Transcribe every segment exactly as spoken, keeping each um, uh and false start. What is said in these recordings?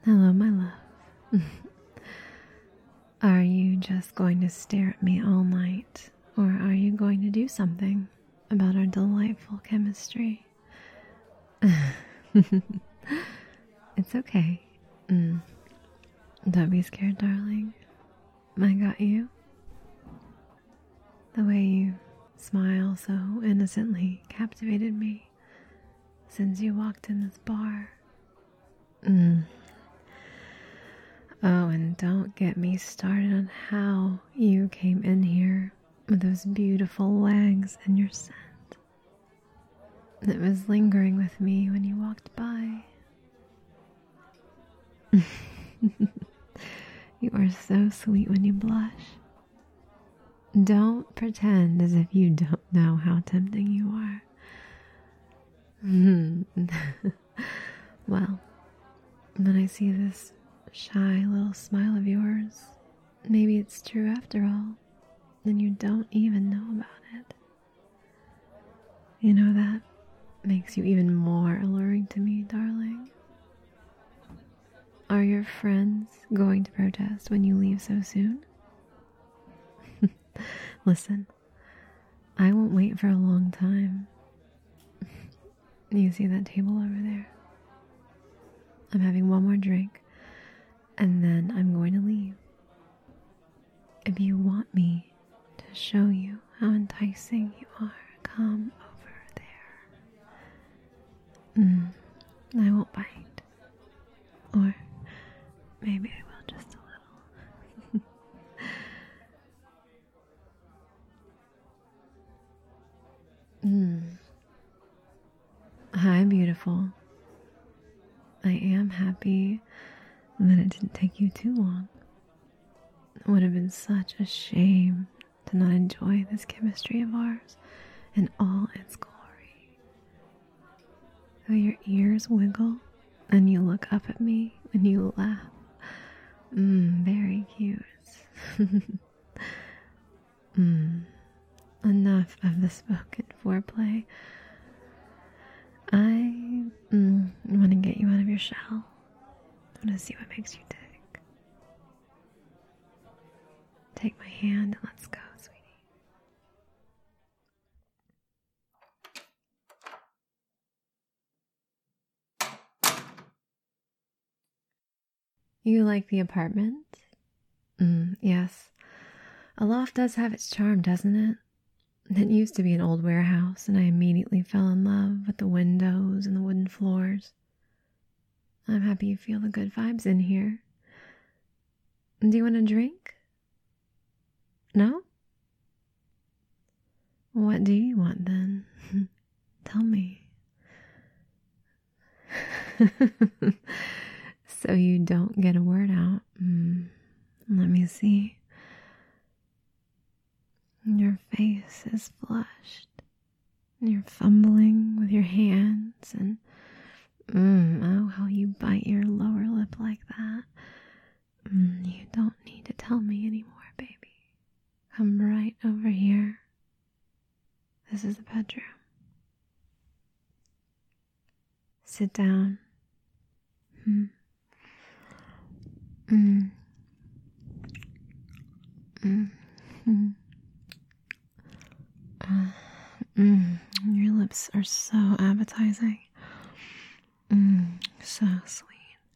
Hello, my love. Are you just going to stare at me all night, or are you going to do something about our delightful chemistry? It's okay. Mm. Don't be scared, darling. I got you. The way you smile so innocently captivated me since you walked in this bar. Mm. Oh, and don't get me started on how you came in here with those beautiful legs and your scent. It was lingering with me when you walked by. You are so sweet when you blush. Don't pretend as if you don't know how tempting you are. Well, when I see this shy little smile of yours, maybe it's true after all, and you don't even know about it. You know, that makes you even more alluring to me, darling. Are your friends going to protest when you leave so soon? Listen, I won't wait for a long time. You see that table over there? I'm having one more drink, and then I'm going to leave. If you want me to show you how enticing you are, come over there. Mm, I won't bite. Or maybe I will just a little. mm. Hi, beautiful. I am happy that it didn't take you too long. It would have been such a shame to not enjoy this chemistry of ours in all its glory. Though your ears wiggle and you look up at me and you laugh. Mmm, very cute. Mmm, enough of the spoken foreplay. I mm, want to get you out of your shell. I want to see what makes you tick. Take my hand and let's go, sweetie. You like the apartment? Mm, yes. A loft does have its charm, doesn't it? It used to be an old warehouse, and I immediately fell in love with the windows and the wooden floors. I'm happy you feel the good vibes in here. Do you want a drink? No? What do you want then? Tell me. So you don't get a word out. Mm, let me see. Your face is flushed. You're fumbling with your hands and mm, oh, how you bite your lower lip like that. Mm, you don't need to tell me anymore, baby. Come right over here. This is the bedroom. Sit down. Hmm. Mm. Mm. Mm. Uh, mm. Your lips are so appetizing. Mm. So sweet.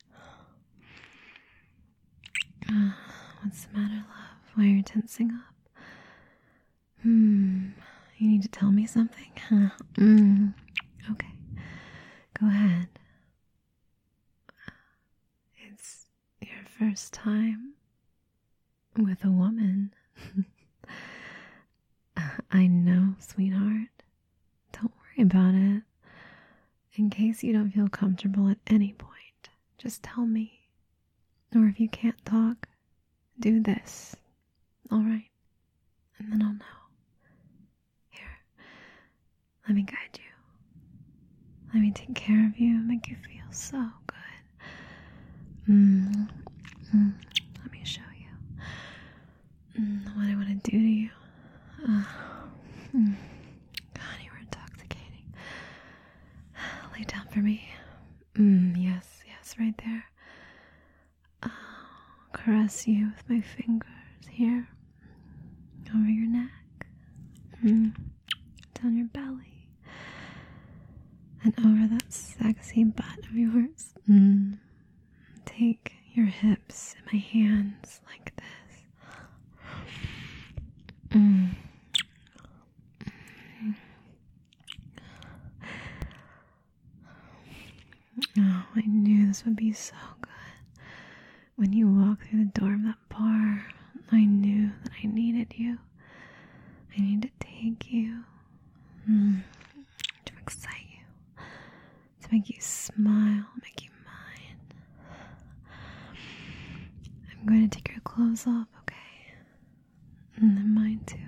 Uh, what's the matter, love? Why are you tensing up? Hmm. You need to tell me something? Huh? Mm. Okay. Go ahead. It's your first time with a woman. I know, sweetheart. Don't worry about it. In case you don't feel comfortable at any point, just tell me. Or if you can't talk, do this. All right? And then I'll know. Here, let me guide you. Let me take care of you and make you feel so good. Mm. Mm. Let me show you mm, what I want to do to you. Uh, mm. God, you are intoxicating. Lay down for me. Mm, yes, yes, right there. caress you with my fingers here, over your neck, mm, down your belly, and over that sexy butt of yours. Mm. Take your hips in my hands like this. Mm. Oh, I knew this would be so good. When you walked through the door of that bar, I knew that I needed you. I need to take you, mm, to excite you, to make you smile, make you mine. I'm going to take your clothes off, okay? And then mine too.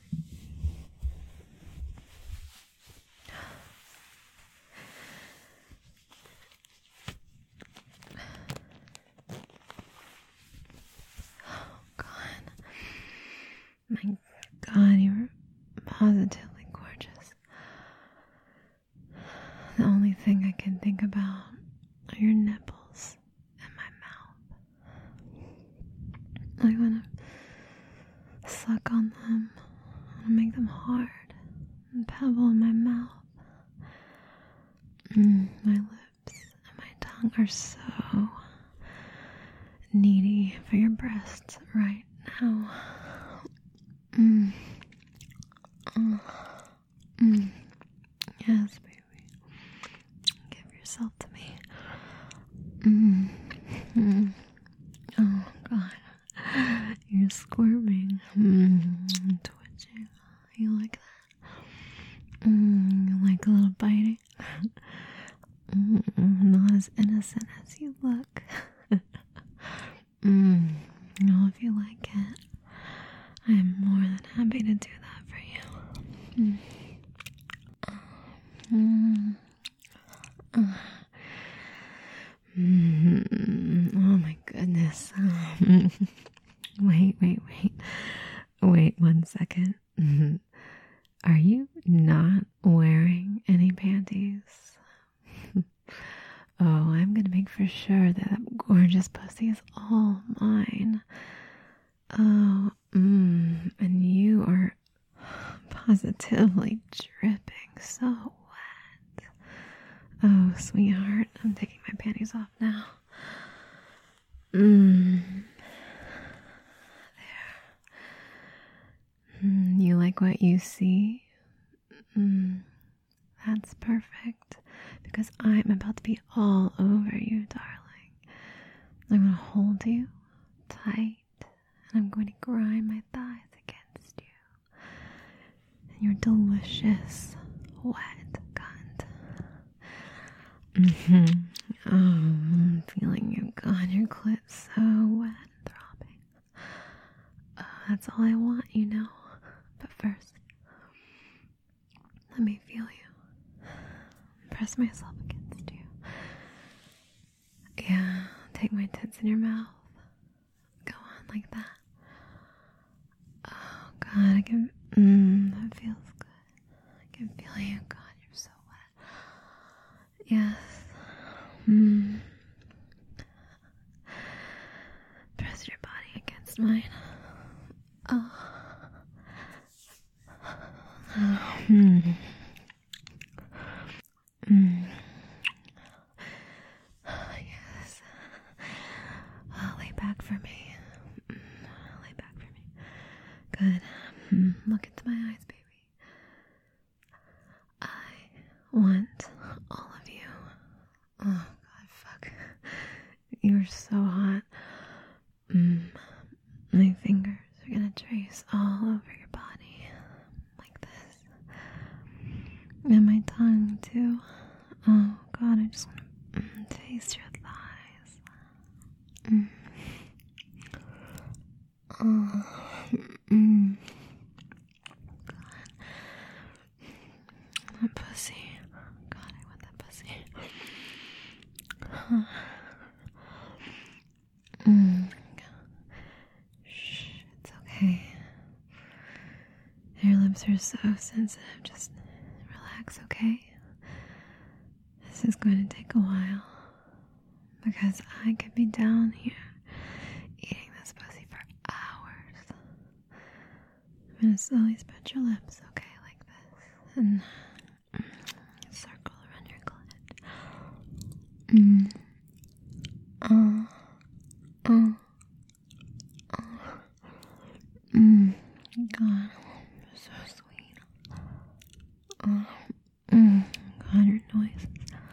My God, you're positively gorgeous. The only thing I can think about are your nipples and my mouth. I want to suck on them. I want to make them hard and pebble in my mouth. Mm, my lips and my tongue are so needy for your breasts right now. Mm. Oh. Mm. Yes, baby. Give yourself to me. Mm. Mm. Oh, God. You're squirming. Mm. Twitching. You like that? Mm. You like a little biting? Mm. Not as innocent as you look. Mm. No, if you like it, I am more than happy to do that for you. Mm. Mm. Uh. Mm. Oh my goodness. Um, wait, wait, wait. Wait one second. Are you not wearing any panties? Oh, I'm gonna make for sure that that gorgeous pussy is all mine. Oh, mm, and you are positively dripping so wet. Oh, sweetheart, I'm taking my panties off now. Mm. There. Mm, you like what you see? Mm, that's perfect, because I'm about to be all over you, darling. I'm going to hold you tight, and I'm going to grind my thighs against you. And your delicious, wet cunt. Mm-hmm. Oh, I'm feeling you. God, your clit's so wet and throbbing. Oh, that's all I want, you know. But first, let me feel you. Press myself against you. Yeah, take my tits in your mouth. Go on like that. Oh, God, I can, mmm, that feels good. I can feel you. God, you're so wet. Yes. Mmm. Press your body against mine. Oh. Oh. Hmm. Mm. Oh, yes. Oh, lay back for me. Mm. Lay back for me. Good. Mm. Look into my eyes, baby. I want all of you. Oh, God, fuck. You're so hot. Mm. My fingers are gonna trace all over your body. Like this. And my tongue, too. Oh, God, I just want to mm, taste your thighs. Mm. Oh, mm. God. That pussy. God, I want that pussy. Mm. Shh, it's okay. Your lips are so sensitive. Just relax, okay? This is going to take a while, because I could be down here eating I'm gonna slowly spread your lips, okay, like this, and circle around your clit. Mm. Uh, uh, uh. Mm. God, you're so sweet. Uh, mm. God, your noises.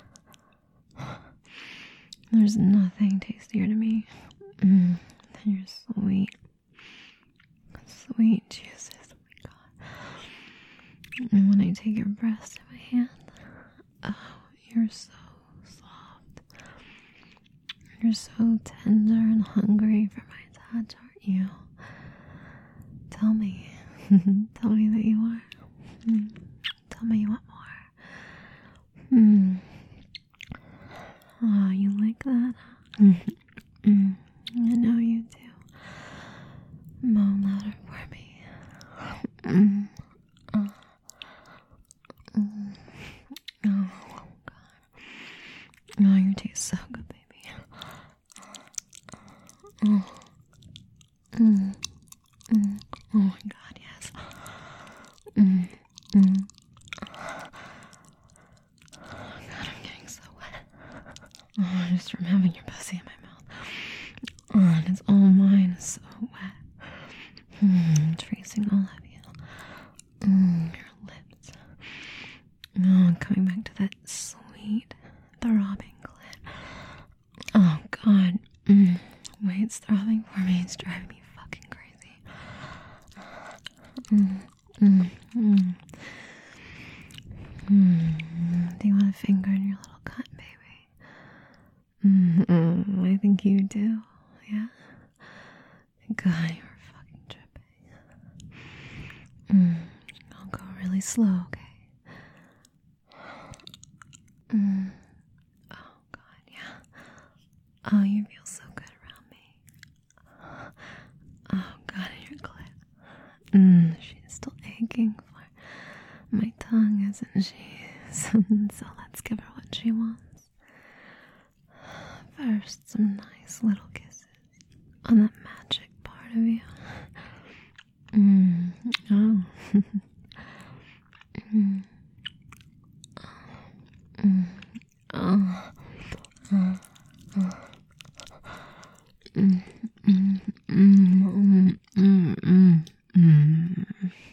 There's nothing tastier to me. Mm. You're sweet. Sweet Jesus. Oh my God. And when I take your breast in my hand, oh, you're so soft. You're so tender and hungry for my touch, aren't you? Tell me. Tell me that you are. Mm. Tell me you want more. Mm. Oh, you like that? Mm. Mm. I know you do. Moan louder for me. Mm. Oh. Mm. Oh, God. Oh, you taste so good, baby. Oh. Mm. Mm. Oh, my God, yes. Mm. Mm. Oh, God, I'm getting so wet. Oh, just from having your pussy in my mouth. Oh, and it's all mine. It's so wet. Mm, tracing all of you. Mm, your lips. Oh, coming back to that sweet, throbbing clit. Oh, God. Mm. Wait, it's throbbing for me. It's driving me fucking crazy. Mm, mm, mm. Mm. Do you want a finger in your little cut, baby? Mm, mm, I think you do. Yeah? God, you're fucking tripping. Mm, I'll go really slow, okay? Mm. Oh, God, yeah. Oh, you feel so good around me. Oh, God, your clit. Mm, she's still aching for my tongue, isn't she? So let's give her what she wants. First, some nice little kisses on that magic part of you. Mm. Oh. mm. Mm. Oh. Oh. Oh. Mm. Mm. Mm. Mm. Mm. Mm.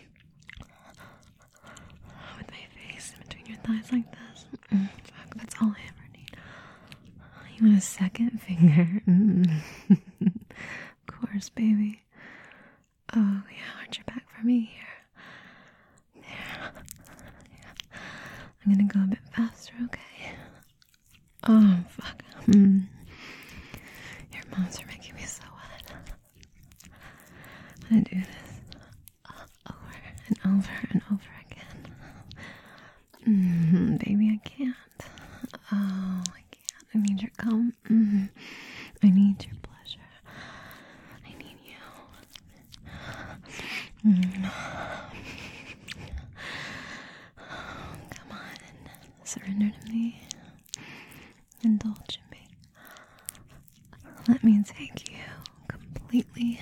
With my face in between your thighs like this. Mm. Fuck, that's all I ever need. You want a second finger? Mm. Of course, baby. Oh, yeah, arch your back for me here. There. Yeah. I'm gonna go a bit faster, okay? Oh, fuck. Mm. Your moans are making me so wet. I'm gonna do this over and over and over again. Mm, baby, I can't. Oh, I can't. I need your cum. Mm. I need your pleasure. I need you. Mm. Come on. Surrender to me. Indulge in me. Let me take you completely.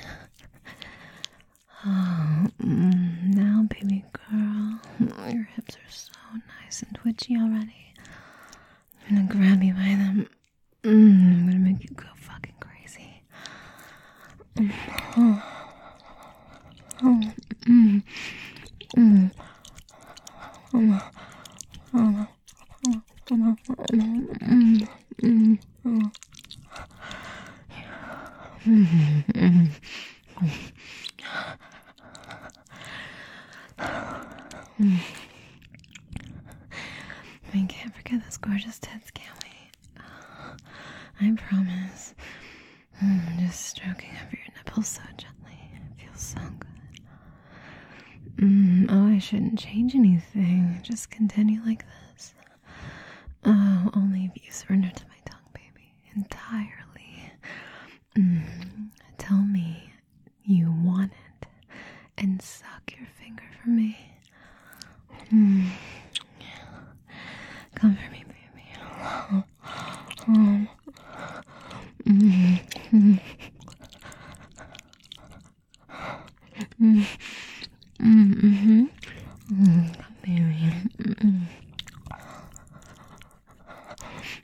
Oh, mm, now, baby girl, your hips are so nice and twitchy already. I'm gonna grab you by them. Mm, I'm gonna make you go fucking crazy. Mm, oh, oh, mm, mm, oh, oh, oh, oh, oh, mm, mm, oh. Mm, mm, mm. Mm. We can't forget those gorgeous tits, can we? I promise. Mm, just stroking over your nipples so gently. It feels so good. Mm, oh, I shouldn't change anything. Just continue like this. Oh, only if you surrender to my tongue, baby. Entirely. Mm, tell me you want it and suck your finger for me. Mm. Come for me, baby. Oh. Oh. Mm. Mm. Mm.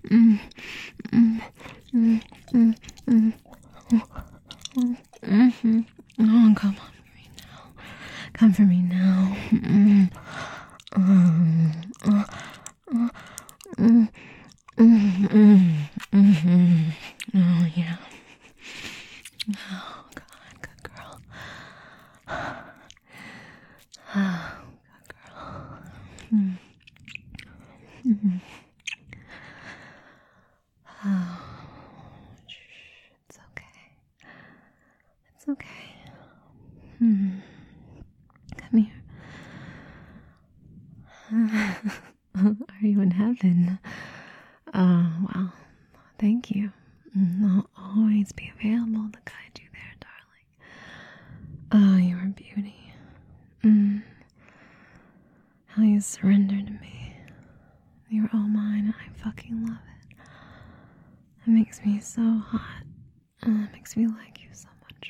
Mm, mm, mm, mm, mm. Mm-hmm. Oh, come on for me now. Come for me now. Mm. Um, uh, uh, mm, mm, mm, mm, oh, yeah. Oh, God, good girl. Oh, good girl. Mm. Mm. Oh, shh, it's okay. It's okay. Mm. Come here. Are you in heaven? Oh, well, thank you. I'll always be available to guide you there, darling. Oh, you're a beauty. Mm. How you surrender to me. You're all mine, and I fucking love it. It makes me so hot. Oh, it makes me like you so much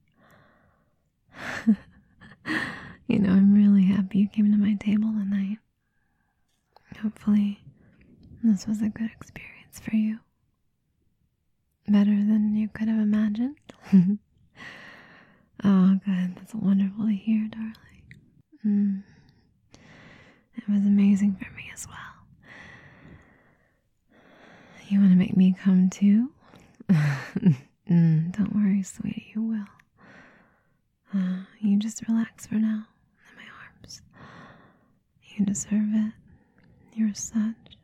more. You know, I'm really happy you came to my table tonight. Hopefully, this was a good experience for you. Better than you could have imagined. Oh, good. That's wonderful to hear, darling. Mm. It was amazing for me as well. You want to make me come too? mm, don't worry, sweetie, you will. Uh, you just relax for now in my arms. You deserve it. You're such